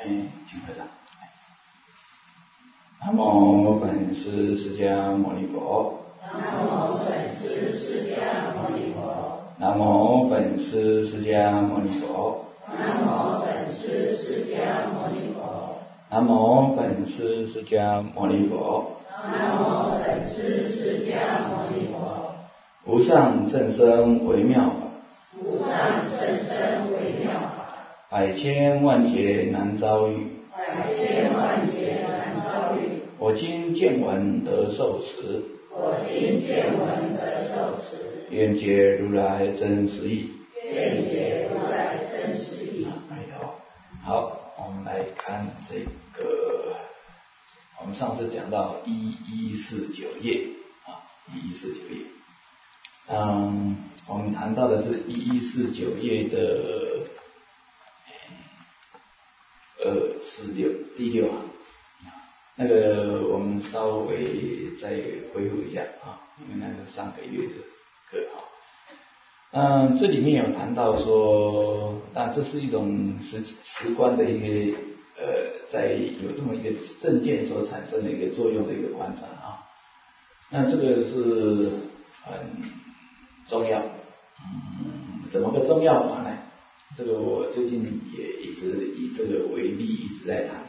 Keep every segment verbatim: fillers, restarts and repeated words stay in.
哎，请合掌。南无本师释迦牟尼佛。 南无本师释迦牟尼佛。 南无本师释迦牟尼佛。 南无本师释迦牟尼佛。 南无本师释迦牟尼佛。 南无本师释迦牟尼佛。 无上甚深微妙法。 无上甚深微妙法。 百千万劫难遭遇。 百千万劫难遭遇。 我今见闻得受持。 我今见闻得受持。 愿解如来真实义。 愿解如来真实义。 阿弥陀佛。好，我们来看这个，我们上次讲到一一四九页啊，一一四九页。嗯，我们谈到的是一一四九页的二四六第六行。那个我们稍微再恢复一下啊，因为那是上个月的课啊。嗯，这里面有谈到说，那这是一种实实观的一个呃，在有这么一个正见所产生的一个作用的一个观察啊。那这个是很重要，嗯，怎么个重要法呢？这个我最近也一直以这个为例，一直在谈。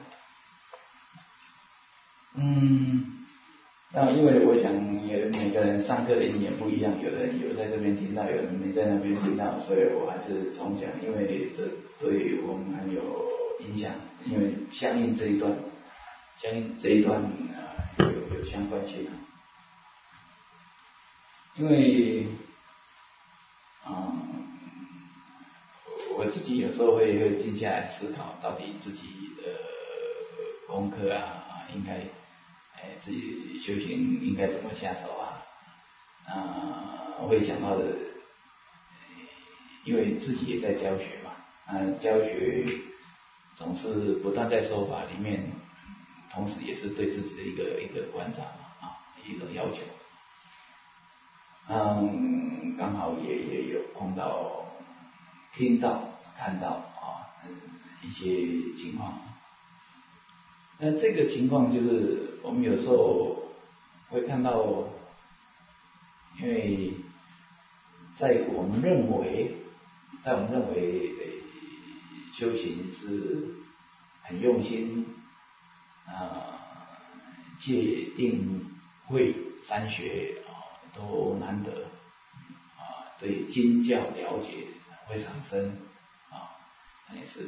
嗯，那因为我想，有每个人上课的因缘不一样，有人有在这边听到，有人没在那边听到，所以我还是重讲，因为这对我们很有影响，因为相应这一段，相应这一段呃有有相关性。因为，嗯，我自己有时候会会静下来思考，到底自己的功课啊，应该。哎，自己修行应该怎么下手啊？啊，我会想到的，因为自己也在教学嘛，啊，教学总是不断在说法里面，同时也是对自己的一个一个观察嘛，啊，一种要求。嗯，刚好也也有碰到、听到、看到啊一些情况。那这个情况就是我们有时候会看到，因为在我们认为，在我们认为修行是很用心啊，戒定慧三学啊都难得啊，对经教了解非常深啊，也是。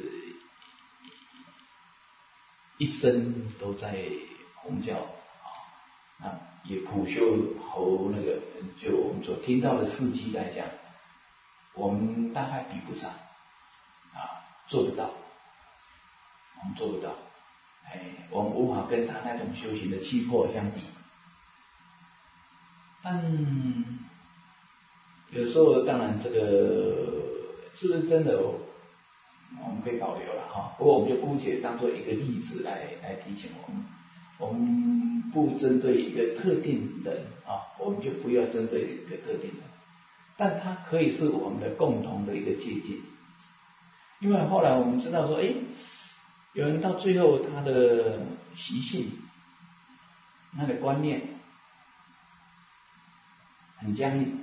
一生都在弘教啊，那也苦修和那个，就我们所听到的事迹来讲，我们大概比不上啊，做不到，我们做不到，哎，我们无法跟他那种修行的气魄相比。但有时候当然这个是不是真的？我们可以保留了哈，不过我们就姑且当做一个例子来来提醒我们，我们不针对一个特定人啊，我们就不要针对一个特定人，但它可以是我们的共同的一个借鉴，因为后来我们知道说，哎，有人到最后他的习性、他的观念很僵硬。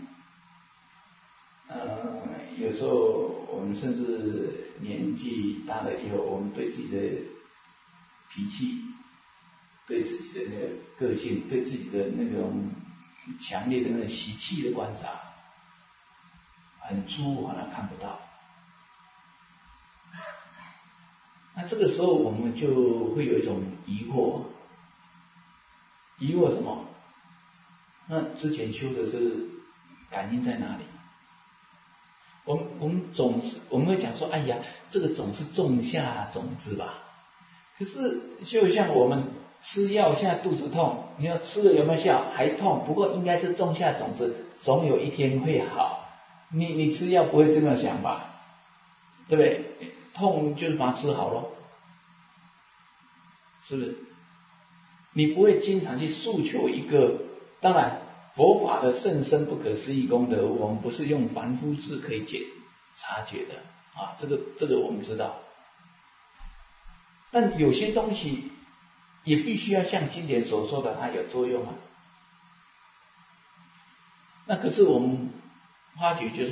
呃，有时候我们甚至年纪大了以后，我们对自己的脾气、对自己的那个个性、对自己的那种强烈的那个习气的观察，很粗好像看不到。那这个时候我们就会有一种疑惑，疑惑什么？那之前修的是感应在哪里？我们我们总是我们会讲说，哎呀，这个总是种下种子吧。可是就像我们吃药现在肚子痛，你要吃了有没有效？还痛，不过应该是种下种子，总有一天会好。你你吃药不会这么想吧？对不对？痛就是把它吃好咯，是不是？你不会经常去诉求一个，当然佛法的甚深不可思议功德，我们不是用凡夫智可以解察觉的啊，这个这个我们知道。 但有些东西也必须要像经典所说的，它有作用啊。那可是我们发觉就是，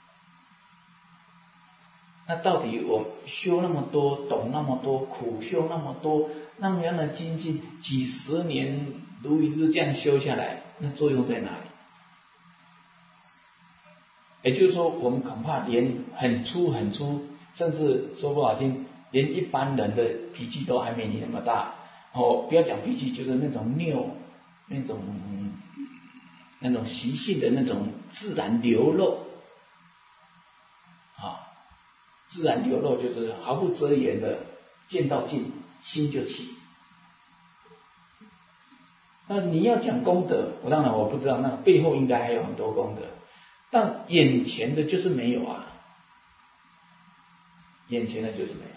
那到底我修那么多，懂那么多，苦修那么多，那么样的精进，几十年如一日这样修下来，那作用在哪里？也就是说，我们恐怕连很粗很粗，甚至说不好听，连一般人的脾气都还没你那么大。哦，不要讲脾气，就是那种拗，那种那种习性的那种自然流露啊，自然流露就是毫不遮掩的，见到尽心就起。那你要讲功德，我当然我不知道，那背后应该还有很多功德，但眼前的就是没有啊，眼前的就是没有。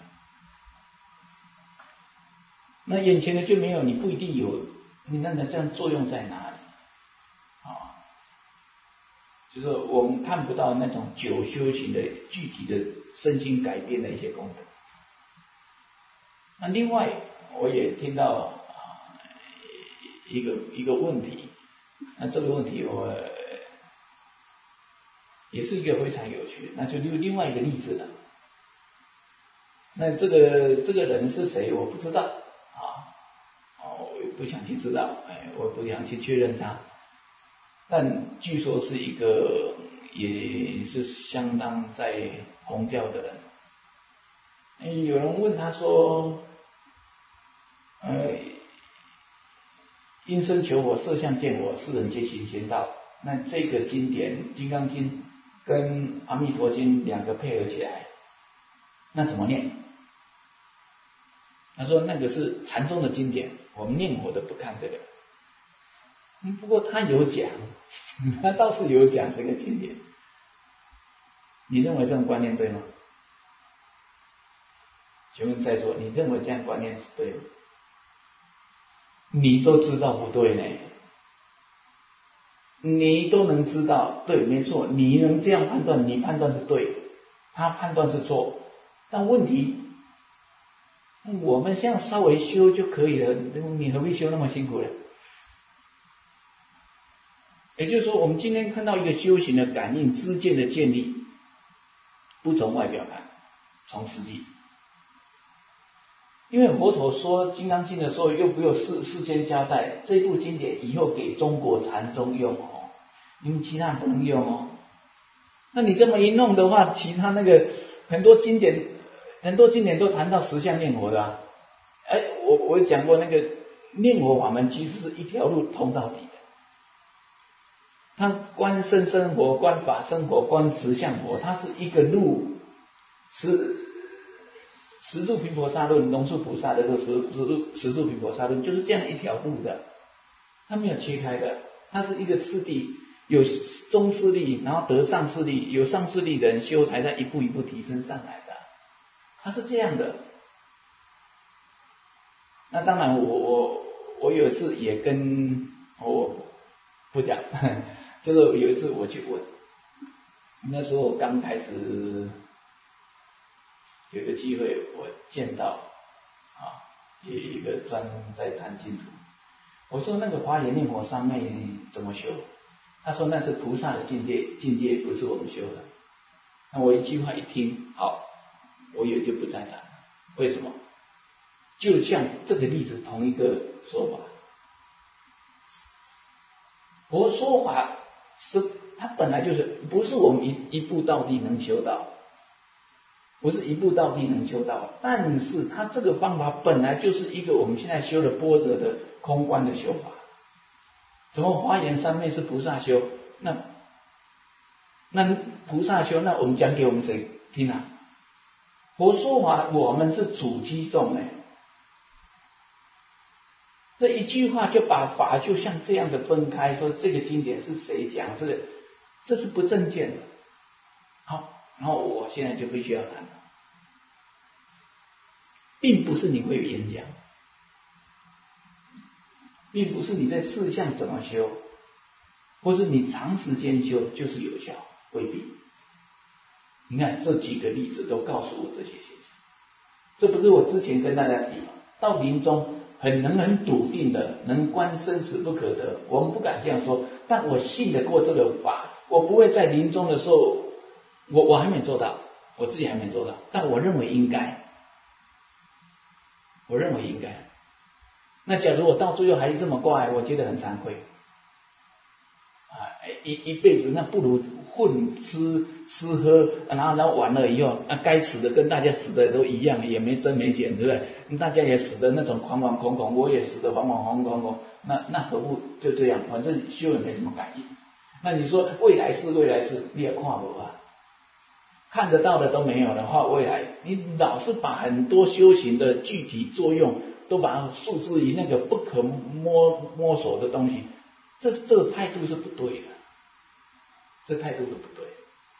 那眼前的就没有，你不一定有，你那这样作用在哪里啊？就是我们看不到那种久修行的具体的身心改变的一些功德。那另外，我也听到啊一个一个问题，那这个问题我也是一个非常有趣的，那就另另外一个例子了。那这个这个人是谁，我不知道。我不想去知道，哎，我不想去确认他，但据说是一个也是相当在弘教的人。哎，有人问他说，呃，因身求佛，色相见我，世人皆行仙道。那这个经典《金刚经》跟《阿弥陀经》两个配合起来，那怎么念？他说那个是禅宗的经典，我们念佛的不看这个。嗯，不过他有讲，他倒是有讲这个经典。你认为这种观念对吗？请问在座，你认为这样观念是对吗？你都知道不对呢，你都能知道，对，没错，你能这样判断，你判断是对，他判断是错，但问题，我们这样稍微修就可以了，你何必修那么辛苦呢？也就是说，我们今天看到一个修行的感应知见的建立，不从外表看，从实际。因为佛陀说《金刚经》的时候，又不用事事先交代，这部经典以后给中国禅宗用哦，你们其他不能用哦。那你这么一弄的话，其他那个很多经典，很多经典都谈到实相念佛的啊。哎，我我讲过那个念佛法门，其实是一条路通到底的。它观身生活、观法生活、观实相活，它是一个路，是十住毗婆沙论、龙树菩萨的这个十十十住毗婆沙论就是这样一条路的，它没有切开的，它是一个次第，有中势力，然后得上势力，有上势力的人修才在一步一步提升上来的，它是这样的。那当然我，我我我有一次也跟我不讲，就是有一次我去问，那时候我刚开始有个机会，我见到啊，有一个专门在谈净土。我说那个华严念佛上面怎么修？他说那是菩萨的境界，境界不是我们修的。那我一句话一听，好，我也就不再谈了。为什么？就像这个例子同一个说法，佛说法是它本来就是不是我们一一步到底能修到。不是一步到底能修到，但是他这个方法本来就是一个我们现在修的般若的空观的修法。怎么华严三昧是菩萨修？那那菩萨修，那我们讲给我们谁听啊？佛说法我们是主机众呢。这一句话就把法就像这样的分开，说这个经典是谁讲？这个这是不正见的。好。然后我现在就必须要谈，并不是你会演讲，并不是你在事项怎么修，或是你长时间修就是有效，未必。你看这几个例子都告诉我这些现象， 这不是我之前跟大家提吗？到临终很能很笃定的，能观生死不可得。我们不敢这样说，但我信得过这个法，我不会在临终的时候，我我还没做到，我自己还没做到，但我认为应该，我认为应该。那假如我到最后还是这么怪，我觉得很惭愧。一一辈子那不如混吃吃喝，然后然后完了以后，那该死的跟大家死的都一样，也没增没减，对不对？大家也死的那种惶惶恐恐，我也死的惶惶惶恐恐，那那何不就这样？反正修也没什么感应。那你说未来是未来是，你也看不啊？看得到的都没有的话，未来你老是把很多修行的具体作用都把它束之于那个不可摸摸索的东西，这这个态度是不对的。这态度是不对，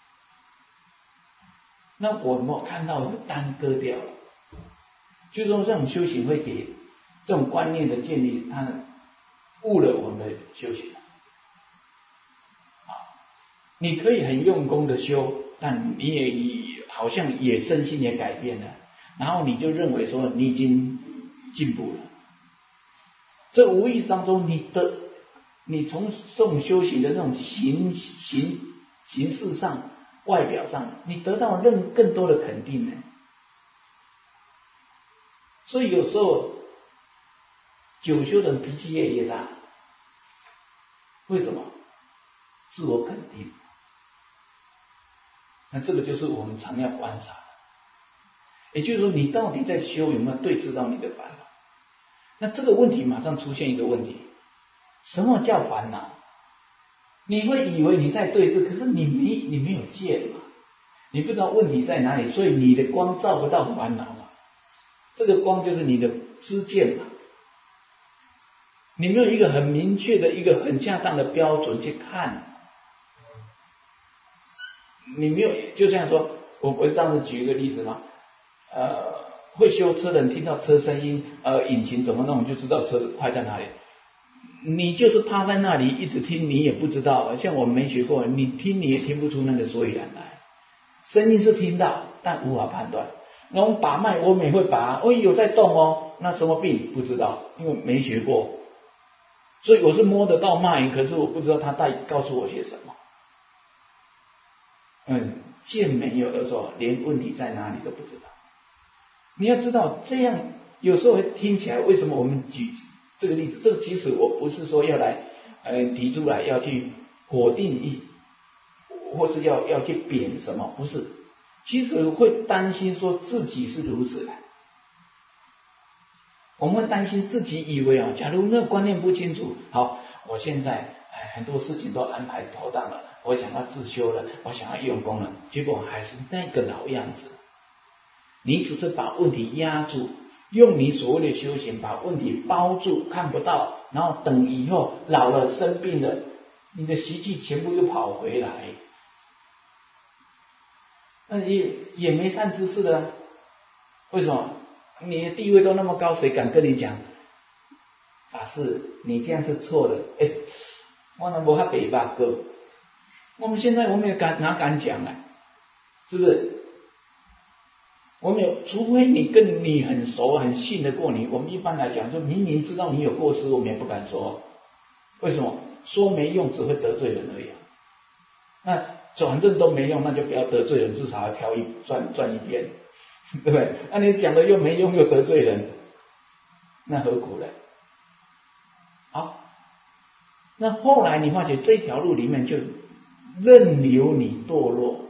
那我们有看到耽搁掉了，就是说这种修行会给这种观念的建立，它误了我们的修行。你可以很用功的修，但你也好像也身心也改变了，然后你就认为说你已经进步了，这无意当中你的。你从这种修行的这种形形形式上、外表上，你得到更更多的肯定呢。所以有时候久修的人脾气越越大，为什么？自我肯定。那这个就是我们常要观察的，也就是说，你到底在修有没有对治到你的烦恼？那这个问题马上出现一个问题。什么叫烦恼？你会以为你在对峙，可是你没你没有见嘛，你不知道问题在哪里，所以你的光照不到烦恼嘛。这个光就是你的知见嘛。你没有一个很明确的一个很恰当的标准去看，你没有，就像说，我我上次举一个例子嘛，呃，会修车的人听到车声音，呃，引擎怎么弄就知道车坏在哪里。你就是趴在那里一直听，你也不知道。像我们没学过，你听你也听不出那个所以然来。声音是听到，但无法判断。然后把脉，我们也会把，哦，有在动哦，那什么病不知道，因为没学过。所以我是摸得到脉，可是我不知道他带告诉我些什么。嗯，见没有的时候，连问题在哪里都不知道。你要知道，这样有时候会听起来，为什么我们举这个例子？这个其实我不是说要来呃提出来要去否定一，或是要要去贬什么，不是。其实会担心说自己是如此的，我们会担心自己以为啊，假如那个观念不清楚，好，我现在哎很多事情都安排妥当了，我想要自修了，我想要用功了，结果还是那个老样子。你只是把问题压住。用你所谓的修行把问题包住，看不到，然后等以后老了生病了，你的习气全部又跑回来，那也也没善知识的。为什么？你的地位都那么高，谁敢跟你讲？法师，你这样是错的。哎，我那没他北吧哥，我们现在我们也敢哪敢讲啊？是不是？我们有，除非你跟你很熟很信得过你，我们一般来讲就明明知道你有过失，我们也不敢说。为什么？说没用，只会得罪人而已。那反正都没用，那就不要得罪人，至少要挑一赚赚一边，对不对？那你讲的又没用又得罪人，那何苦呢？好，那后来你发觉这条路里面就任由你堕落。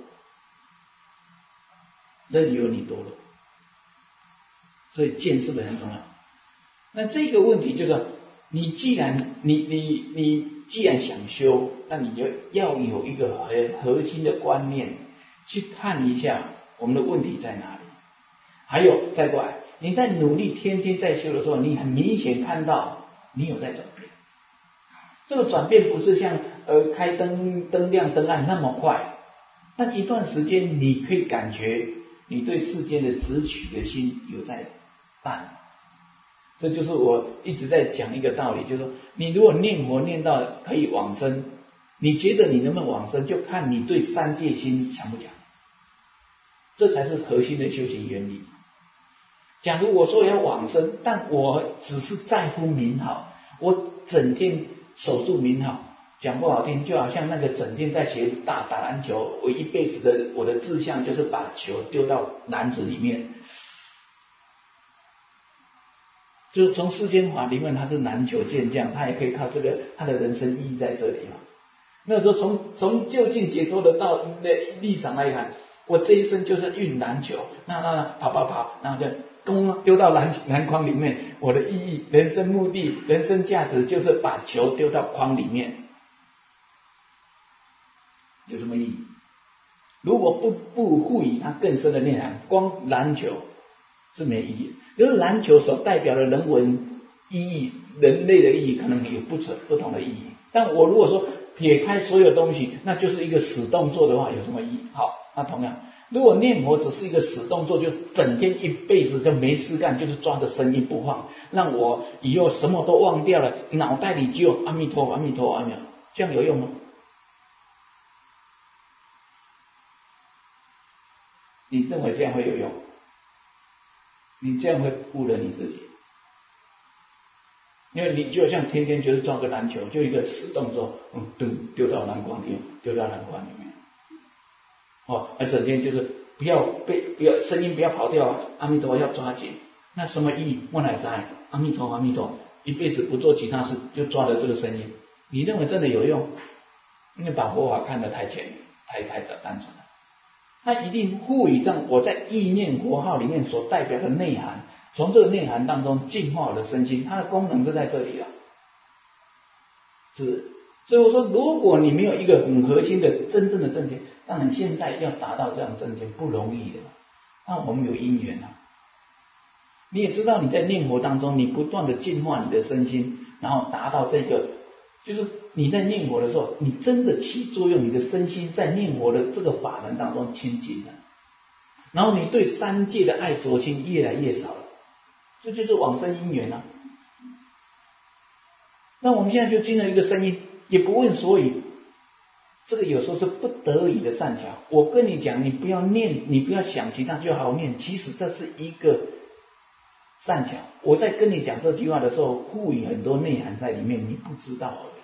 任由你堕落，所以见是不是很重要？那这个问题就是，你既然你你你既然想修，那你就要有一个很核心的观念，去看一下我们的问题在哪里。还有再过来，你在努力天天在修的时候，你很明显看到你有在转变。这个转变不是像呃开灯灯亮灯暗那么快，但一段时间你可以感觉。你对世间的执取的心有在淡，这就是我一直在讲一个道理，就是说，你如果念佛念到可以往生，你觉得你能不能往生，就看你对三界心强不强，这才是核心的修行原理。 假如我说要往生，但我只是在乎名号，我整天守住名号，讲不好听，就好像那个整天在学打打篮球，我一辈子的我的志向就是把球丢到篮子里面。就从世间法里面，他是篮球健将，他也可以靠这个，他的人生意义在这里嘛。那时候从从就近解脱的道的立场来看，我这一生就是运篮球，那那跑跑跑，然后就弓丢到篮篮筐里面。我的意义、人生目的、人生价值就是把球丢到筐里面，有什么意义？如果不不赋予它更深的内涵，光篮球是没意义。可是篮球所代表的人文意义、人类的意义，可能有不同不同的意义。但我如果说撇开所有东西，那就是一个死动作的话，有什么意义？好，那同样，如果念佛只是一个死动作，就整天一辈子就没事干，就是抓着声音不放，让我以后什么都忘掉了，脑袋里只有阿弥陀佛、阿弥陀佛、阿弥陀佛，这样有用吗？你认为这样会有用？你这样会误了你自己，因为你就像天天就是抓个篮球，就一个死动作，嗯，丢丢到篮筐里，丢到篮筐里面，哦，而整天就是不要被不要声音不要跑掉啊，阿弥陀佛要抓紧，那什么意义？我哪知？阿弥陀佛，阿弥陀佛，一辈子不做其他事，就抓着这个声音，你认为真的有用？因为把佛法看得太浅，太太的单纯了。它一定赋予让我在意念佛号里面所代表的内涵，从这个内涵当中净化我的身心，它的功能就在这里了。是，所以我说，如果你没有一个很核心的真正的正见，当然现在要达到这样正见不容易的，那我们有因缘啊。你也知道你在念佛当中，你不断的净化你的身心，然后达到这个，就是你在念佛的时候，你真的起作用，你的身心在念佛的这个法门当中清净了，然后你对三界的爱着心越来越少了，这就是往生因缘啊。那我们现在就听了一个声音，也不问所以，这个有时候是不得已的善巧。我跟你讲，你不要念，你不要想其他，就好好念。其实这是一个善巧。我在跟你讲这句话的时候，赋予很多内涵在里面，你不知道而已。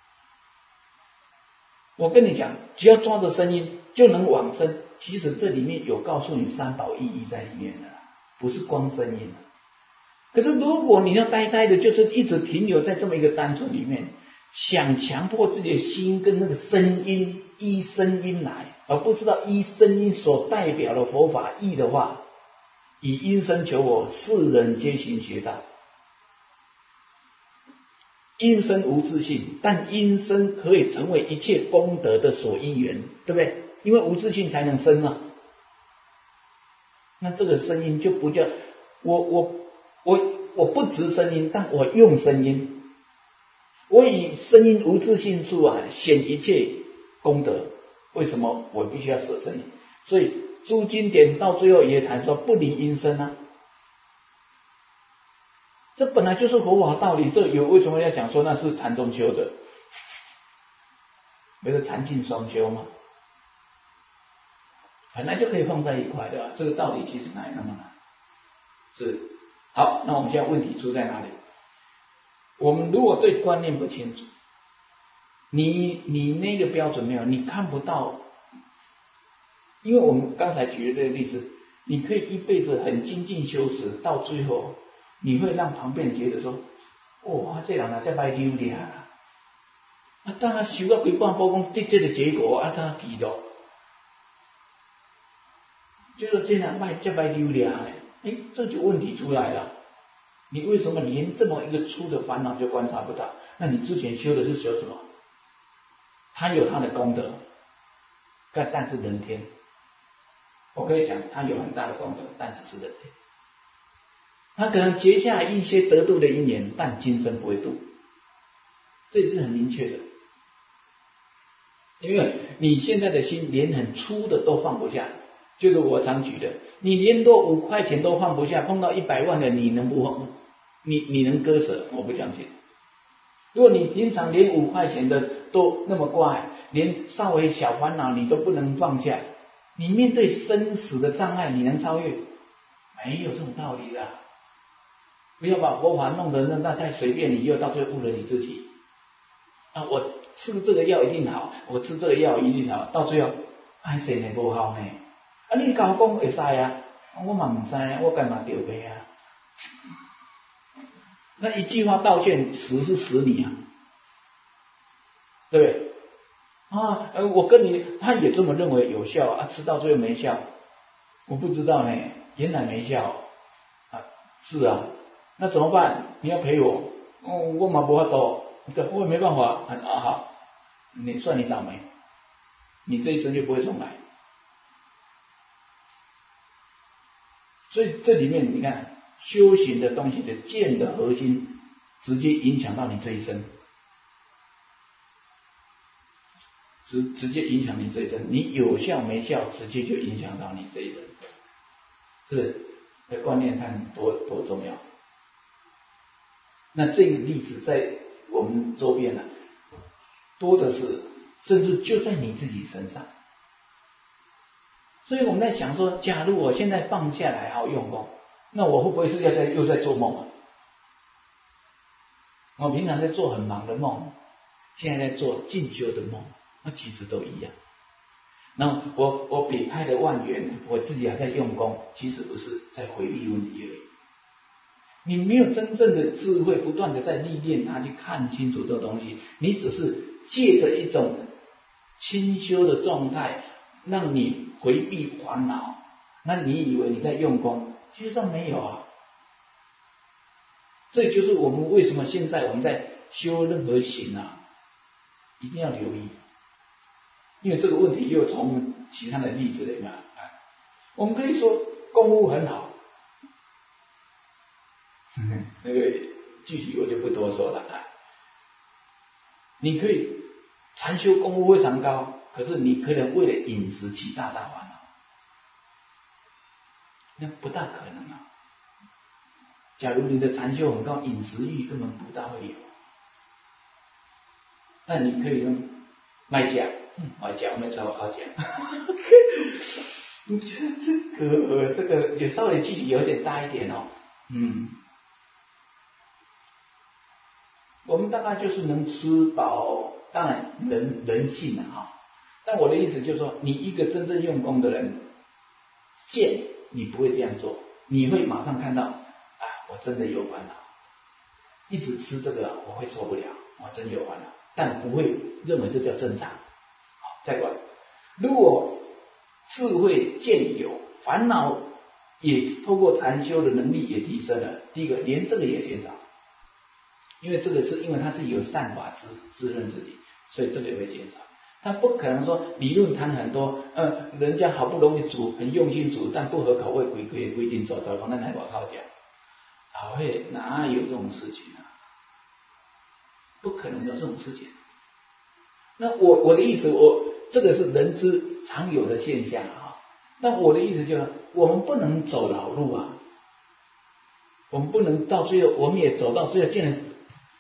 我跟你讲，只要抓着声音就能往生，其实这里面有告诉你三宝意义在里面的，不是光声音。可是如果你要呆呆的，就是一直停留在这么一个单纯里面，想强迫自己的心跟那个声音依声音来，而不知道依声音所代表的佛法义的话，以因声求我，世人皆行邪道。因声无自性，但因声可以成为一切功德的所依缘，对不对？因为无自性才能生啊。那这个声音就不叫我我我我不执声音，但我用声音，我以声音无自性处啊，显一切功德。为什么我必须要舍声音？所以诸经典到最后也谈说不离因声啊。这本来就是佛法道理，这有为什么要讲说那是禅中修的？不是禅净双修吗？本来就可以放在一块的，这个道理其实哪有那么难？是。好，那我们现在问题出在哪里？我们如果对观念不清楚，你你那个标准没有，你看不到。因为我们刚才举的这个例子，你可以一辈子很精进修持，到最后你会让旁边人觉得说，哦，这人啊这歹溜俩啦，啊，当他修到几半波讲得这个结果，啊，他记录，就是这人歹这歹溜俩嘞，哎，这就问题出来了。你为什么连这么一个粗的烦恼就观察不到？那你之前修的是修什么？他有他的功德，但但是人天，我可以讲他有很大的功德，但只是人天。他可能结下一些得度的因缘，但今生不会度，这也是很明确的。因为你现在的心连很粗的都放不下，就是我常举的，你连多五块钱都放不下，碰到一百万的你能不放？你你能割舍？我不相信。如果你平常连五块钱的都那么乖，连稍微小烦恼你都不能放下，你面对生死的障碍你能超越？ 没有这种道理的。不要把佛法弄得那那太随便，你又到最后误了你自己。啊，我吃这个药一定好，我吃这个药一定好，到最后还是呢不好呢。啊，你甲我讲会使啊，我嘛唔知啊，我干嘛丢杯啊？那一句话道歉，死是死你啊，对不对？啊，呃，我跟你，他也这么认为有效啊，吃到最后没效，我不知道呢，原来没效啊，是啊，那怎么办？你要赔我，哦，我嘛不法度，我也没办法啊，啊好，你算你倒霉，你这一生就不会重来。所以这里面你看修行的东西的见的核心，直接影响到你这一生，直直接影响你这一生，你有效没效，直接就影响到你这一生，是不是？这观念看多多重要。那这个例子在我们周边呢、啊，多的是，甚至就在你自己身上。所以我们在想说，假如我现在放下来好用功，那我会不会是要在又在做梦啊？我平常在做很忙的梦，现在在做进修的梦，那其实都一样。那我我比开了万元，我自己还在用功，其实不是在回避问题而已。你没有真正的智慧，不断的在历练它，去看清楚这个东西，你只是借着一种清修的状态，让你回避烦恼，那你以为你在用功，其实上没有啊。这就是我们为什么现在我们在修任何行啊，一定要留意，因为这个问题又从其他的例子里面，我们可以说功夫很好，那个具体我就不多说了啊。你可以禅修功夫非常高，可是你可能为了饮食起大大烦恼，那不大可能啊。假如你的禅修很高，饮食欲根本不大会有。那你可以用卖家，嗯，卖家我们找好讲。你觉得这个这个也稍微距离有点大一点哦，嗯。我们大概就是能吃饱，当然人人性啊，但我的意思就是说，你一个真正用功的人，见你不会这样做，你会马上看到，啊，我真的有烦恼，一直吃这个我会受不了，我真有烦恼，但不会认为这叫正常。好，再过来，如果智慧见有，烦恼也透过禅修的能力也提升了，第一个连这个也减少。因为这个是因为他自己有善法滋滋润自己，所以这个也会减少。他不可能说理论谈很多，呃，人家好不容易煮，很用心煮，但不合口味，规规规定做糟糕，那还我靠讲，好会哪有这种事情啊？不可能有这种事情。那我我的意思，我这个是人之常有的现象啊。那我的意思就是，我们不能走老路啊，我们不能到最后，我们也走到最后，竟然。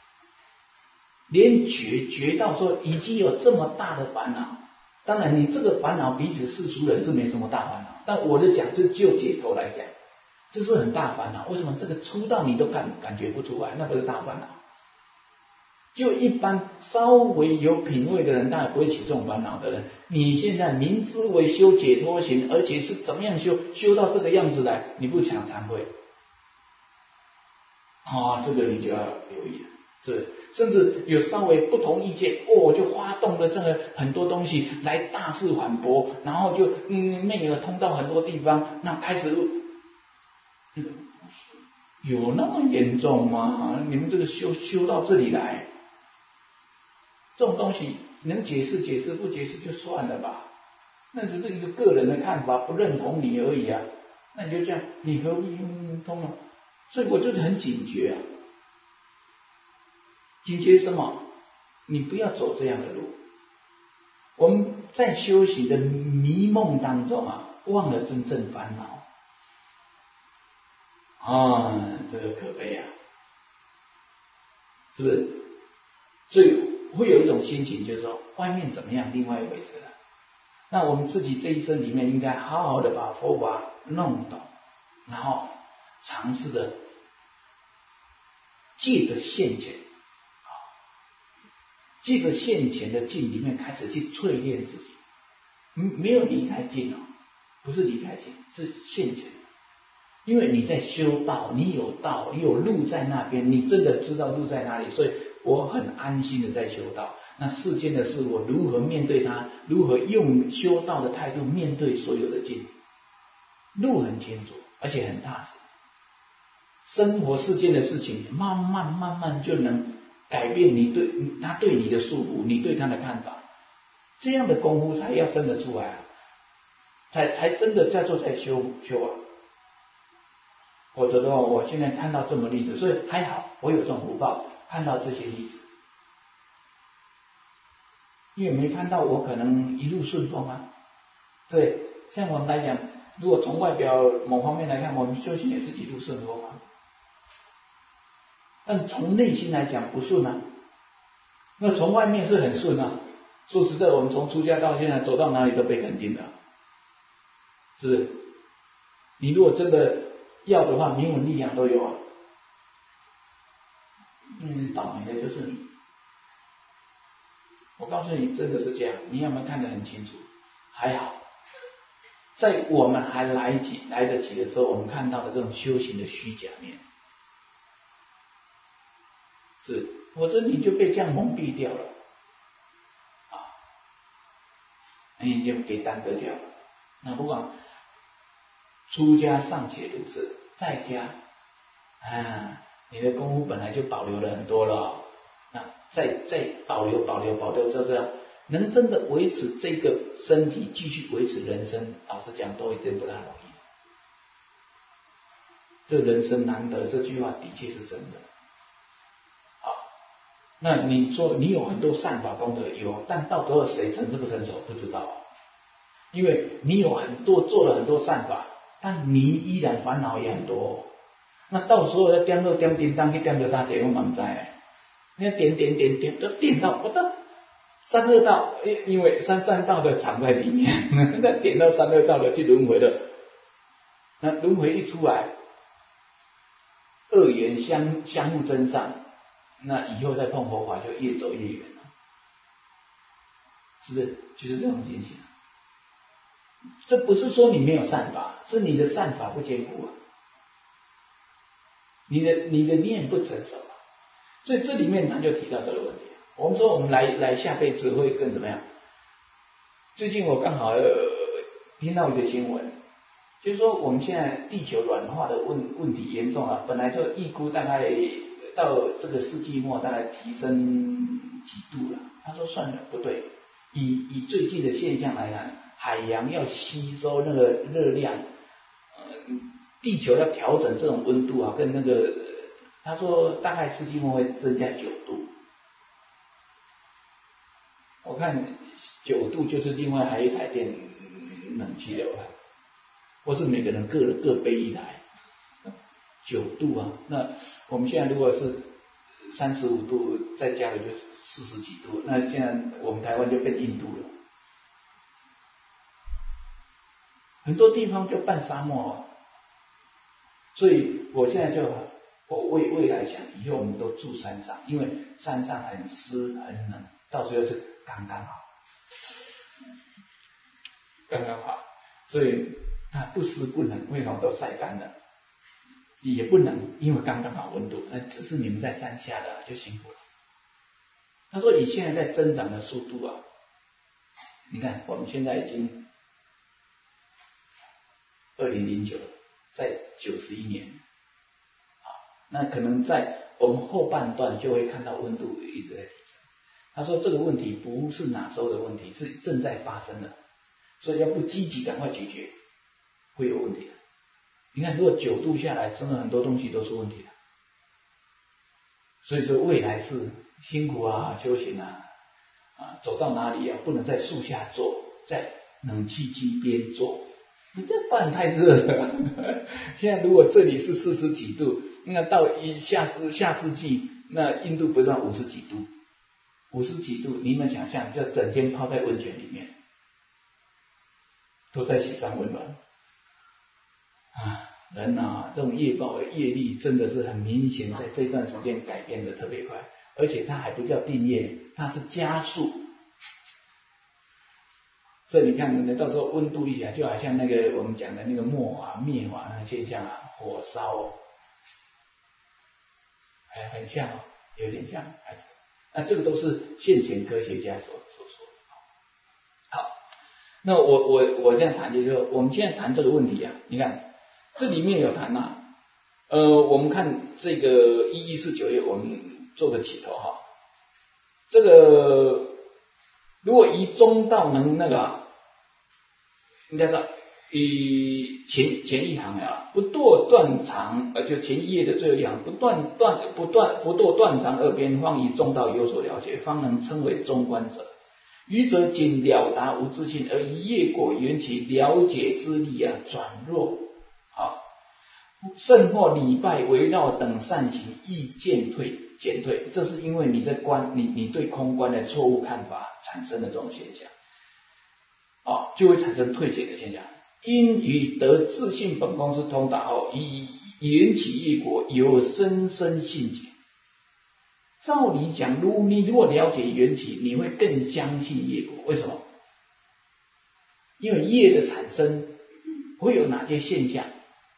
连觉觉到说已经有这么大的烦恼，当然你这个烦恼彼此世俗人是没什么大烦恼，但我的讲是就解脱来讲，这是很大烦恼。为什么这个出道你都感感觉不出来？那不是大烦恼。就一般稍微有品位的人，当然不会起这种烦恼的人。你现在明知为修解脱行，而且是怎么样修，修到这个样子来，你不想惭愧，啊，这个你就要留意了。是，甚至有稍微不同意见，哦，就发动了这个很多东西来大肆反驳，然后就嗯内耳通到很多地方，那开始、嗯、有那么严重吗？你们这个修修到这里来，这种东西能解释解释，不解释就算了吧，那只是一个个人的看法，不认同你而已啊。那你就这样，你何必通了？所以我就是很警觉啊。警觉什么？你不要走这样的路。我们在修行的迷梦当中啊，忘了真正烦恼啊，这个可悲啊，是不是？所以会有一种心情，就是说外面怎么样，另外一回事了。那我们自己这一生里面，应该好好的把佛法弄懂， 然后尝试的借着现前，借着现前的境里面开始去淬炼自己，没有离开境哦，不是离开境，是现前。因为你在修道，你有道，你有路在那边，你真的知道路在哪里，所以我很安心的在修道。那世间的事，我如何面对它？如何用修道的态度面对所有的境？路很清楚，而且很踏实。生活世间的事情，慢慢慢慢就能改变你对他对你的束缚，你对他的看法。这样的功夫才要真的出来啊，才才真的叫做在修修啊。否则的话，我现在看到这么例子，所以还好我有这种福报，看到这些例子。因为没看到，我可能一路顺风啊。对，像我们来讲，如果从外表某方面来看，我们修行也是一路顺风啊。但从内心来讲不顺啊。那从外面是很顺啊。说实在，我们从出家到现在走到哪里都被肯定的，是不是？你如果真的要的话，名闻利养都有啊。嗯，倒霉的就是你。我告诉你，真的是这样。你有没有看得很清楚？还好，在我们还来得及来得及的时候，我们看到的这种修行的虚假面，是，否则你就被这样蒙蔽掉了，啊，你就给耽搁掉了。那不管出家尚且如此，在家啊，你的功夫本来就保留了很多了，那再再保留保留保留，就是能真的维持这个身体，继续维持人生，老实讲都一定不大容易。这人生难得，这句话的确是真的。好，那你说你有很多善法功德有，但到头谁成不成熟不知道，因为你有很多做了很多善法，但你依然烦恼也很多。那到时候要点到点叮当去点到大姐，我蛮在，你要点点点点，都点到不到三恶道，因为三善道的藏在里面，那点到三恶道的去轮回了，那轮回一出来，恶缘相相互增上，那以后再碰佛法就越走越远了，是不是？就是这种情形。这不是说你没有善法，是你的善法不坚固啊，你的你的念不成熟啊，所以这里面他就提到这个问题。我们说我们来来下辈子会更怎么样？最近我刚好、呃、听到一个新闻，就是说我们现在地球暖化的问问题严重啊，本来就预估大概到这个世纪末大概提升几度了。他说算了，不对，以以最近的现象来看，海洋要吸收那个热量，呃，地球要调整这种温度啊，跟那个他说大概世纪末会增加九度。我看九度就是另外还有一台电冷气了吧，或是每个人各各备一台。九度啊，那我们现在如果是三十五度，再加的就四十几度，那现在我们台湾就变印度了，很多地方就半沙漠了。所以我现在就我为未来讲，以后我们都住山上，因为山上很湿很冷，到时候是刚刚好，刚刚好，所以它不湿不冷，为什么都晒干了？也不能，因为刚刚好温度，那只是你们在山下的就辛苦了。他说以现在在增长的速度啊，你看我们现在已经二零零九，在九十一年，啊，那可能在我们后半段就会看到温度一直在提升。他说这个问题不是哪时候的问题，是正在发生的，所以要不积极赶快解决，会有问题的。你看，如果九度下来，真的很多东西都是问题的。所以说，未来是辛苦啊，修行啊，啊，走到哪里啊，不能在树下坐，在冷气机边坐，你这不然太热了。现在如果这里是四十几度，那到一下世下世纪，那印度不到五十几度，五十几度，你们想象，就整天泡在温泉里面，都在喜上温暖。啊， 人啊，这种业报的业力真的是很明显，在这段时间改变的特别快，而且它还不叫定业，它是加速。所以你看，到时候温度一起来，就好像那个我们讲的那个末法灭法那个现象啊，火烧哦，哎，很像哦，有点像，还是那这个都是现前科学家所所说的。好，那我我我这样谈，就是说我们现在谈这个问题啊，你看这里面有谈啊，呃，我们看这个一一四九页，我们做个起头哈，这个。如果以中道能那个、啊，应该说以前前一行啊，不堕断肠，呃，就前一页的最后一行，不断断不断不堕断肠二边，方以中道有所了解，方能称为中观者。愚者仅了达无自性，而以业果缘起了解之力啊转弱，啊，甚或礼拜围绕等善行亦渐退减退，这是因为你的观你你对空观的错误看法产生的这种现象，啊，就会产生退减的现象。因与得自性本空之通达后，以缘起业果有深深信解。照理讲，如你如果了解缘起，你会更相信业果。为什么？因为业的产生会有哪些现象？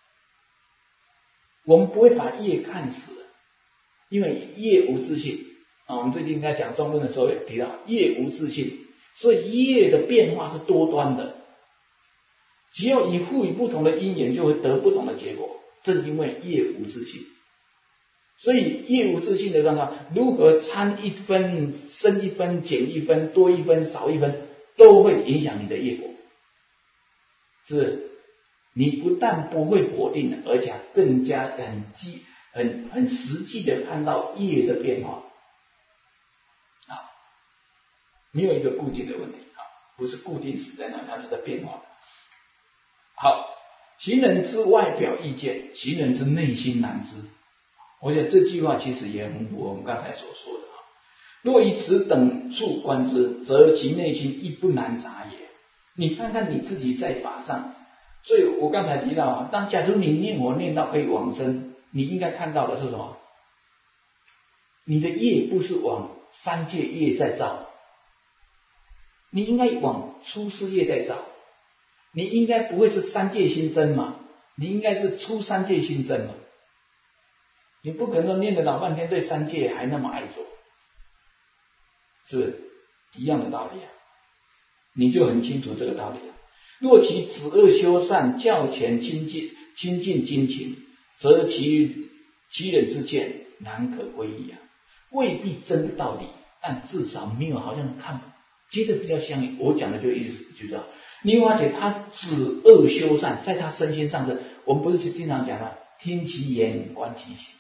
我们不会把业看死，因为业无自性啊。我们最近在讲中论的时候也提到，业无自性，所以业的变化是多端的。只要你赋予不同的因缘，就会得不同的结果。正因为业无自性，所以业无自性的状况，如何参一分、生一分、减一分、多一分、少一分，都会影响你的业果。是。你不但不会否定，而且更加很机很很实际的看到业的变化啊，没有一个固定的问题啊，不是固定死在那，它是在变化的。好，行人之外表意见，行人之内心难知。我想这句话其实也很符合我们刚才所说的啊。若以此等处观之，则其内心亦不难察也。你看看你自己在法上。所以我刚才提到啊，当假如你念佛念到可以往生，你应该看到的是什么？你的业不是往三界业在造，你应该往出世业在造。你应该不会是三界心真嘛？你应该是出三界心真嘛？你不可能说念了老半天对三界还那么爱做，是不是一样的道理啊？你就很清楚这个道理啊。若其止恶修善较前亲近亲近精勤，则其其人之见难可归依啊。未必真的道理，但至少没有好像看接着比较相应。我讲的就意思就知道，你会发觉他止恶修善，在他身心上是，我们不是经常讲的听其言观其行。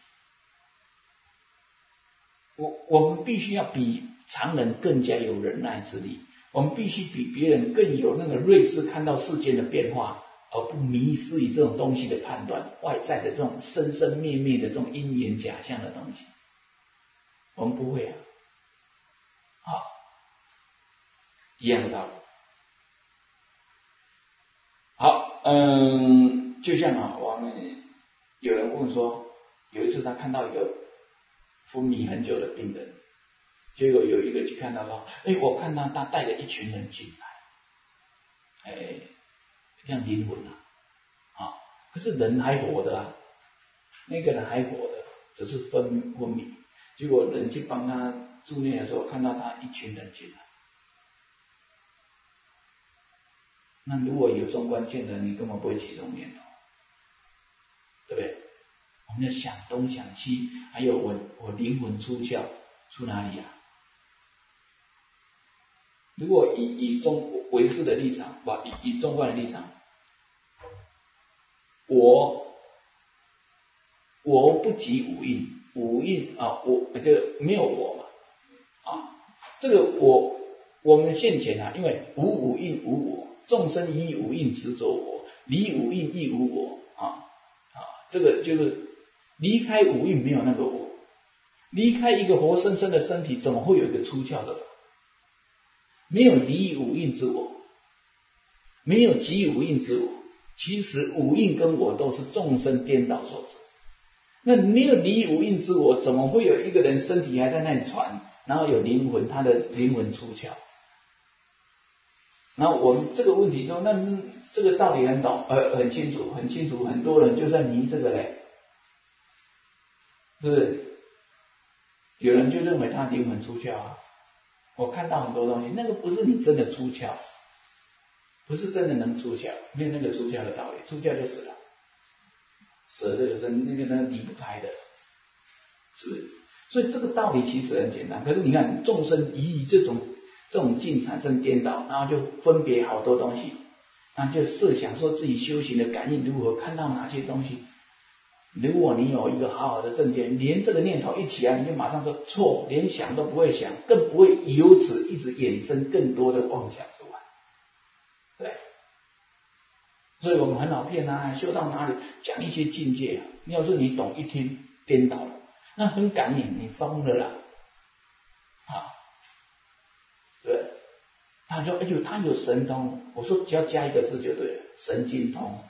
我我们必须要比常人更加有忍耐之力。我们必须比别人更有那个睿智，看到世间的变化，而不迷失于这种东西的判断，外在的这种生生灭灭的这种因缘假象的东西，我们不会啊，好，一样的道理。好，嗯，就像啊，我们有人问说，有一次他看到一个昏迷很久的病人。结果有一个去看到说，哎，我看到他带了一群人进来，哎，像灵魂啊，啊，可是人还活的啊，那个人还活的，只是昏昏迷。结果人去帮他助念的时候，看到他一群人进来。那如果有中观见的，你根本不会起这种念头，对不对？我们要想东想西，还有我我灵魂出窍出哪里啊？如果以以中唯识的立场，不以以中观的立场，我我不及五蕴，五蕴啊，我这个没有我嘛啊，这个我我们现前啊，因为无五蕴无我，众生依五蕴执着我，离五蕴亦无我啊啊，这个就是离开五蕴没有那个我，离开一个活生生的身体，怎么会有一个出窍的法？没有离五蕴之我，没有即五蕴之我， 其实五蕴跟我都是众生颠倒所致。那没有离五蕴之我，怎么会有一个人身体还在那里传，然后有灵魂，他的灵魂出窍？然后我们这个问题说，那这个道理很懂，呃，很清楚，很清楚。很多人就在迷这个嘞，是不是？有人就认为他灵魂出窍啊。我看到很多东西，那个不是你真的出窍，不是真的能出窍，没有那个出窍的道理，出窍就死了，死了这个身那个那离不开的，是不是？所以这个道理其实很简单，可是你看众生以这种这种境产生颠倒，然后就分别好多东西，然后就设想说自己修行的感应如何，看到哪些东西。如果你有一个好好的正见，连这个念头一起来，你就马上说错，连想都不会想，更不会由此一直衍生更多的妄想出来。对，所以我们很好骗啊，修到哪里讲一些境界啊，要是你懂一听颠倒了，那很感应，你疯了啦啊！对，他说哎呦，他有神通，我说只要加一个字就对了，神经通。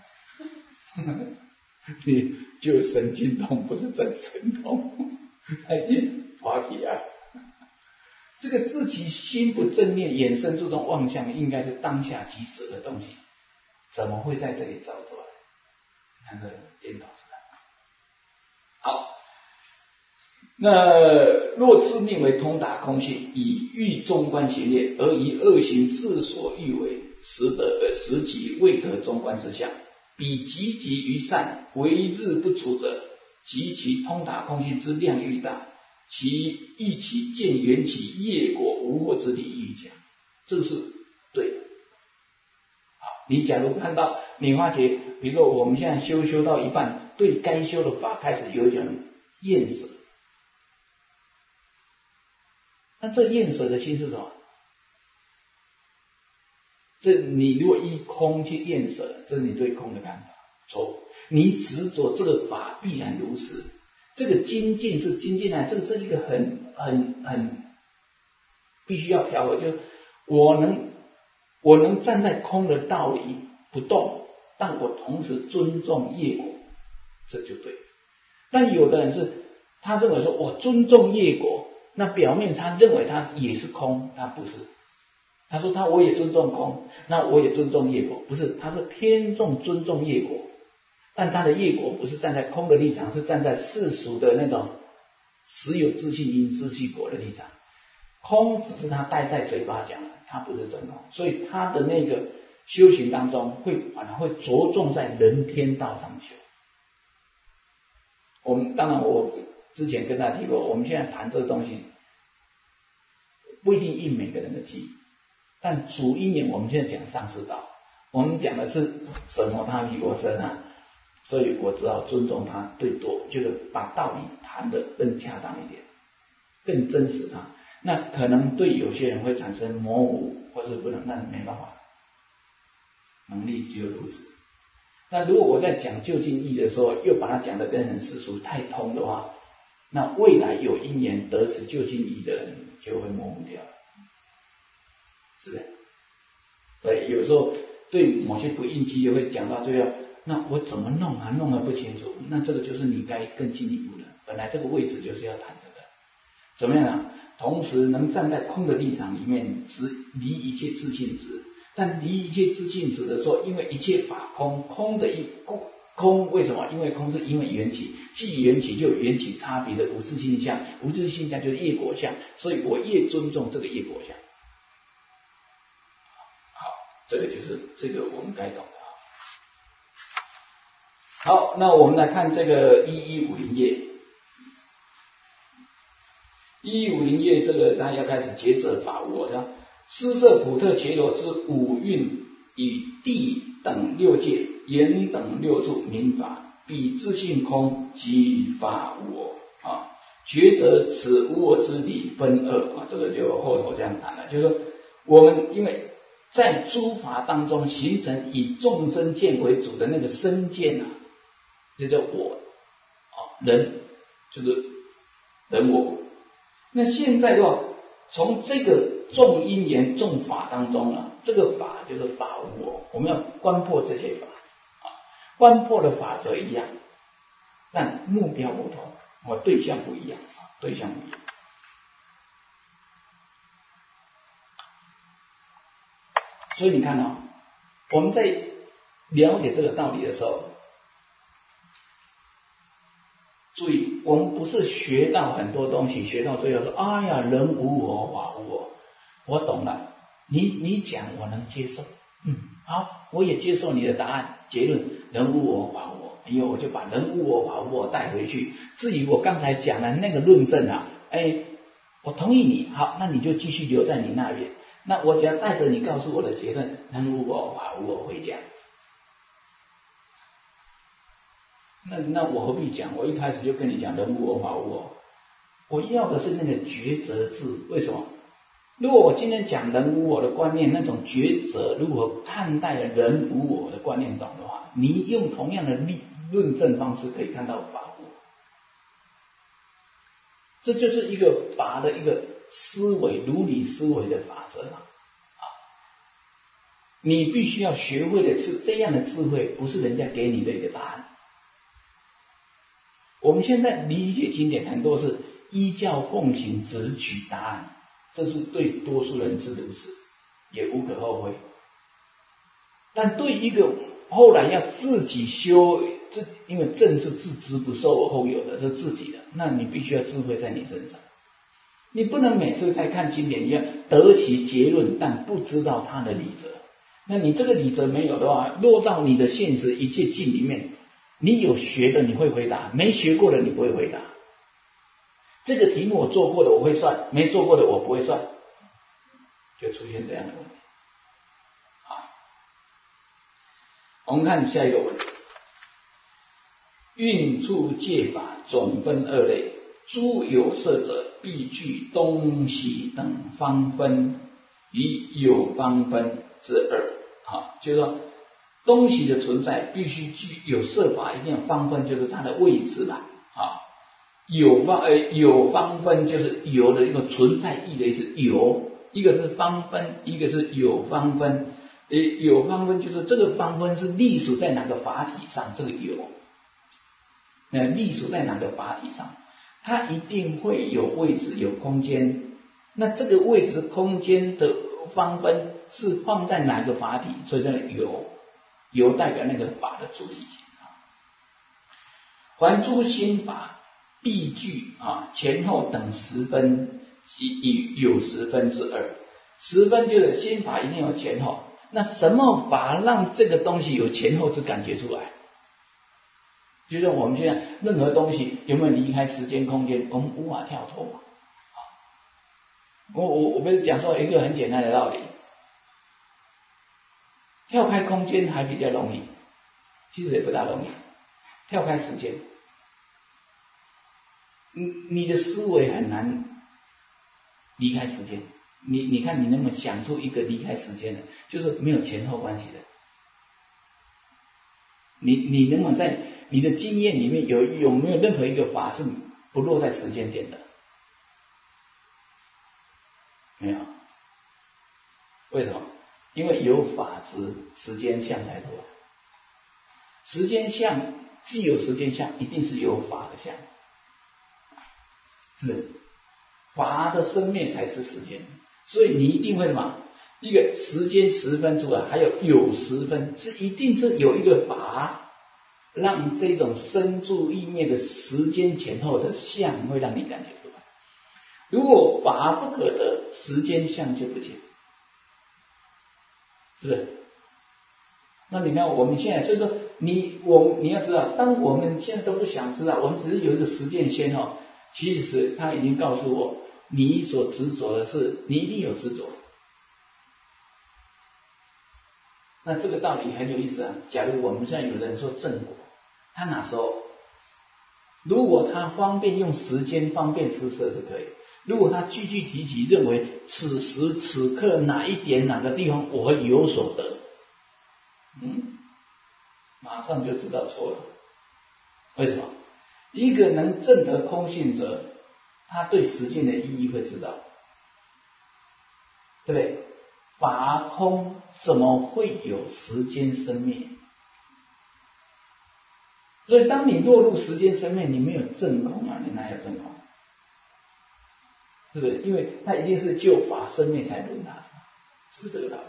你就神经通，不是真神通，太近滑稽啊！这个自己心不正念，衍生出这种妄想，应该是当下即时的东西，怎么会在这里造出来？看这颠倒出来。好，那若自命为通达空性，以欲中观行业，而以恶行自所欲为，实得实即未得中观之相。彼积极于善，为日不除者，及其通达空性之量愈大，其亦其见缘起业果无惑之理愈强。这个是对的。好，你假如看到，你发觉，比如说我们现在修修到一半，对该修的法开始有一种厌舍，那这厌舍的心是什么？这你如果依空去厌舍，这是你对空的看法，错误。你执着这个法必然如此，这个精进是精进啊，这个是一个很很很必须要调和，就是我能我能站在空的道理不动，但我同时尊重业果，这就对。但有的人是他认为说我尊重业果，那表面他认为他也是空，他不是。他说他我也尊重空，那我也尊重业果，不是，他是偏重尊重业果，但他的业果不是站在空的立场，是站在世俗的那种实有自性因自性果的立场。空只是他带在嘴巴讲的，他不是真空，所以他的那个修行当中会反而会着重在人天道上修。我们当然我之前跟大家提过，我们现在谈这个东西不一定应每个人的机，但主因缘我们现在讲上师道，我们讲的是什么他比我深啊，所以我只好尊重他，对多就是把道理谈得更恰当一点，更真实他。那可能对有些人会产生模糊或是不能，那没办法，能力只有如此。那如果我在讲究竟义的时候，又把它讲得跟很世俗太通的话，那未来有因缘得此究竟义的人就会模糊掉了，是不是？对，有时候对某些不应机会讲到最后，那我怎么弄啊，弄得不清楚，那这个就是你该更进一步的。本来这个位置就是要谈这个，怎么样啊？同时能站在空的立场里面，只离一切自性执，但离一切自性执的时候，因为一切法空，空的一空空为什么？因为空是因为缘起，既缘起就有缘起差别的无自性相，无自性相就是业果相，所以我越尊重这个业果相。好，这个就是这个我们该懂的。好，那我们来看这个一一五零页。一一五零页这个他要开始抉择法无我，施设普特伽罗之五蕴与地等六界，言等六处名法，彼自性空即法无我啊。抉择此无我之理分二啊，这个就后头这样谈了，就是说我们因为在诸法当中形成以众生见为主的那个身见啊，这叫我啊，人就是人我。那现在的话，从这个众因缘众法当中啊，这个法就是法无我，我们要观破这些法啊。 观破的法则一样，但目标不同，我对象不一样，对象不一样。所以你看啊，我们在了解这个道理的时候，注意，我们不是学到很多东西，学到最后说，哎呀，人无我，法无我，我懂了，你你讲我能接受，嗯，好，我也接受你的答案，结论人无我，法无我，以后我就把人无我，法无我带回去。至于我刚才讲的那个论证啊，哎，我同意你，好，那你就继续留在你那边。那我只要带着你告诉我的结论，人无我，法无我回家。那那我何必讲？我一开始就跟你讲人无我，法无我。我要的是那个抉择智。为什么？如果我今天讲人无我的观念，那种抉择如何看待人无我的观念懂的话，你用同样的力论证方式可以看到法无我。这就是一个法的一个思维，如理思维的法则啊！你必须要学会的是这样的智慧，不是人家给你的一个答案。我们现在理解经典很多是依教奉行，只取答案，这是对多数人是如此，也无可厚非。但对一个后来要自己修，自因为正是自知不受而后有的，是自己的，那你必须要智慧在你身上。你不能每次在看经典一样得其结论，但不知道它的理则。那你这个理则没有的话，落到你的现实一切境里面，你有学的你会回答，没学过的你不会回答。这个题目我做过的我会算，没做过的我不会算，就出现这样的问题。好，我们看下一个问题：运处戒法总分二类，诸有色者必具东西等方分，与有方分之二。好，就是说东西的存在必须具有色法，一定要方分，就是它的位置啦。啊，有方呃有方分就是有的一个存在意的意思，有一个是方分，一个是有方分。呃，有方分就是这个方分是隶属在哪个法体上，这个有，呃，隶属在哪个法体上，它一定会有位置有空间。那这个位置空间的方分是放在哪个法体，所以这个有有代表那个法的主体性。凡诸心法必具啊前后等十分，以有十分之二。十分就是心法一定有前后，那什么法让这个东西有前后之感觉出来？就是我们现在任何东西有没有离开时间空间，我们无法跳脱嘛。我我我不是讲说一个很简单的道理，跳开空间还比较容易，其实也不大容易。跳开时间，你你的思维很难离开时间。你你看你能不能想出一个离开时间的，就是没有前后关系的？你你能不能在你的经验里面有有没有任何一个法是不落在时间点的？没有。为什么？因为有法执，时间相才出来。时间相既有时间相，一定是有法的相，是不是？法的生灭才是时间，所以你一定会什么？一个时间十分出来，还有有十分，是一定是有一个法让这种生住意灭的时间前后的相会让你感觉出来。如果法不可得，时间相就不见，是不是？那你看我们现在，所以说你我你要知道，当我们现在都不想知道，我们只是有一个实践先后，其实他已经告诉我，你所执着的是你一定有执着。那这个道理很有意思啊。假如我们现在有人说正果，他哪时候？如果他方便用时间方便施舍是可以，如果他具具体体认为此时此刻哪一点哪个地方我会有所得，嗯，马上就知道错了。为什么？一个能证得空性者，他对时间的意义会知道，对不对？法空怎么会有时间生灭？ 所以当你落入时间生命，你没有正空啊，你哪有正空？是不是？因为它一定是就法生灭才轮它，是不是这个道理？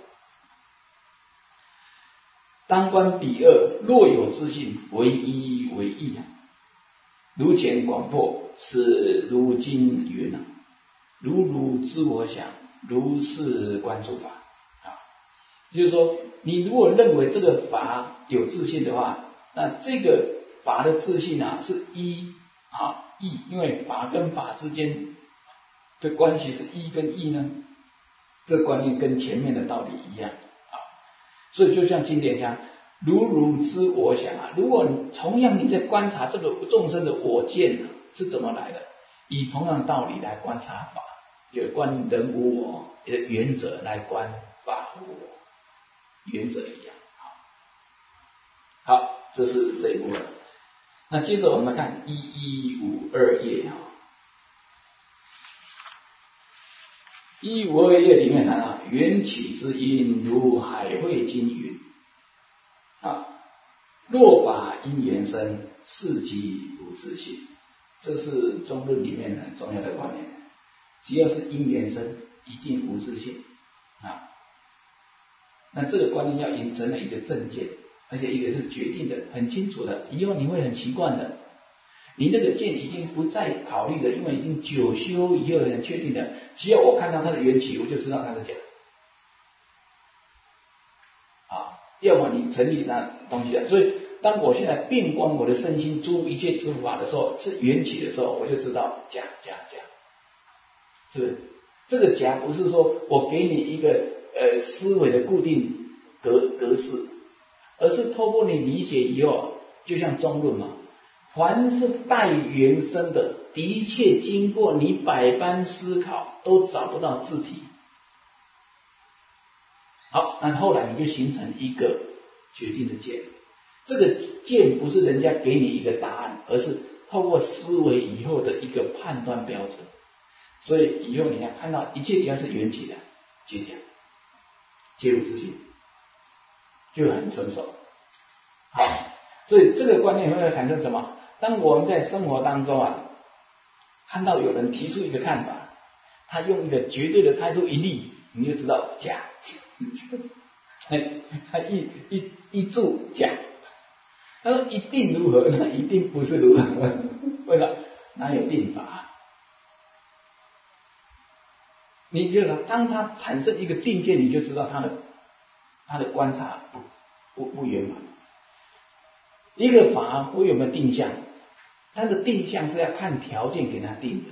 当观彼二，若有自性，为一为异啊，如前广破，此如今云啊，如如知我想，如是观诸法啊。就是说，你如果认为这个法有自性的话，那这个法的自性啊是一啊异，因为法跟法之间的关系是一跟异呢，这个观念跟前面的道理一样啊。所以就像经典讲，如如知我想啊，如果你同样你在观察这个众生的我见、啊、是怎么来的，以同样的道理来观察法，就观人无我的原则来观法无我，原则一样。好，这是这一部分。那接着我们看一一五二页啊，一五二页里面谈到缘起之因，如海会经云啊，若法因缘生，是即无自性。这是中论里面很重要的观念。只要是因缘生，一定无自性啊。那这个观念要引成了一个正见，而且一个是决定的，很清楚的。以后你会很习惯的，你这个见已经不再考虑的，因为已经久修以后很确定的。只要我看到它的缘起，我就知道它是假。要么你成立那东西了，所以当我现在遍观我的身心诸一切诸法的时候，是缘起的时候，我就知道假假假，是不是？这个假不是说我给你一个呃思维的固定格格式，而是透过你理解以后，就像中论嘛，凡是带缘生的，的确经过你百般思考，都找不到自体。好，那后来你就形成一个决定的见，这个见不是人家给你一个答案，而是透过思维以后的一个判断标准。所以以后你看看到一切只要是缘起的，皆假，皆无自性，就很纯熟。好，所以这个观念会产生什么？当我们在生活当中啊，看到有人提出一个看法，他用一个绝对的态度一立，你就知道假。他一一一注假，他说一定如何，那一定不是如何，为什么？哪有定法？你就当他产生一个定见，你就知道他的他的观察不不不圆满。一个法会有没有定向？他的定向是要看条件给他定的，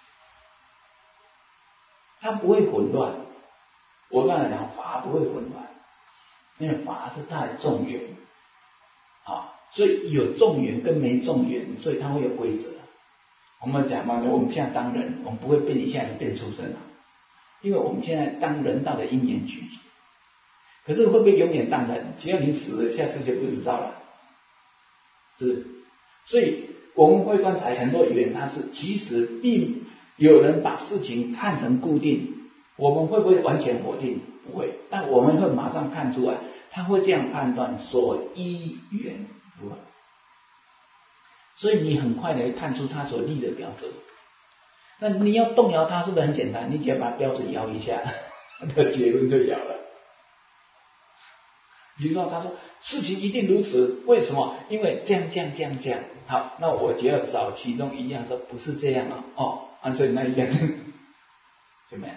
他不会混乱。我刚才讲法不会混乱，因为法是带众缘啊，所以有众缘跟没众缘，所以它会有规则。我们讲嘛，我们现在当人，我们不会变一下子变畜生了，因为我们现在当人道的因缘具足。可是会不会永远当人？只要你死了，下次就不知道了，是不是？所以我们会观察很多缘，它是其实并有人把事情看成固定。我们会不会完全否定？不会，但我们会马上看出来，他会这样判断所依缘如何。所以你很快的看出他所立的标准。那你要动摇它，是不是很简单？你只要把标准摇一下，他的结论就摇了。比如说，他说事情一定如此，为什么？因为这样这样这样这样。好，那我只要找其中一样说不是这样啊，哦，啊，所以那一样就没了。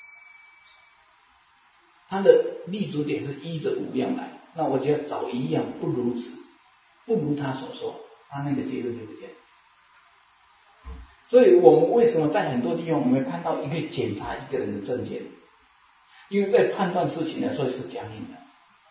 它的立足点是依着五样来，那我只要找一样不如此，不如他所说，他那个结论就不见。所以我们为什么在很多地方我们会看到一个检查一个人的证件？因为在判断事情的时候是僵硬的，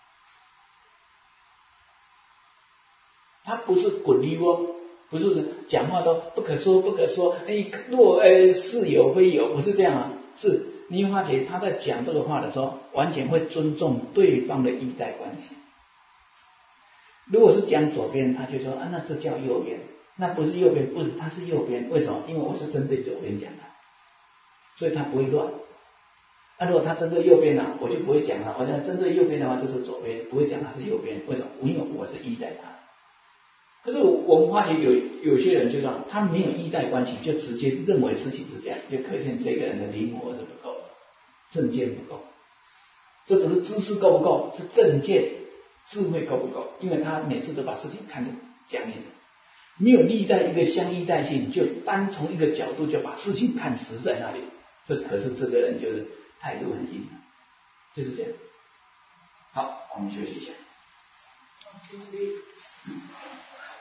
他不是滚溜哦，不是讲话都不可说不可说，哎，若呃是有非有，不是这样啊，是。你会发觉他在讲这个话的时候，完全会尊重对方的依赖关系。如果是讲左边，他就说啊，那这叫右边，那不是右边，不是，他是右边，为什么？因为我是针对左边讲的，所以他不会乱。那、啊、如果他针对右边呢、啊，我就不会讲了。我讲针对右边的话，这是左边，不会讲他是右边，为什么？因为我是依赖他。 可是我们发觉有有些人就让他没有依赖关系，就直接认为事情是这样，就可见这个人的灵活是不够的，正见不够。这不是知识够不够，是正见、智慧够不够？因为他每次都把事情看得僵硬的，没有历代一个相依代性，就单从一个角度就把事情看实在那里。这可是这个人就是态度很硬，就是这样。好，我们休息一下。